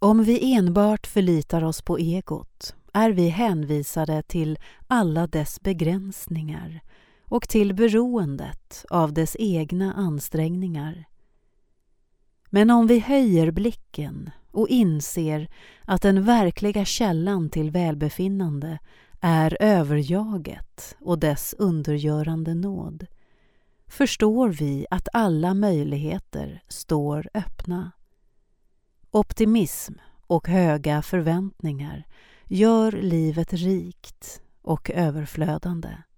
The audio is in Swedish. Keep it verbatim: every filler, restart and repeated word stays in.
Om vi enbart förlitar oss på egot är vi hänvisade till alla dess begränsningar och till beroendet av dess egna ansträngningar. Men om vi höjer blicken och inser att den verkliga källan till välbefinnande är överjaget och dess undergörande nåd, förstår vi att alla möjligheter står öppna. Optimism och höga förväntningar gör livet rikt och överflödande.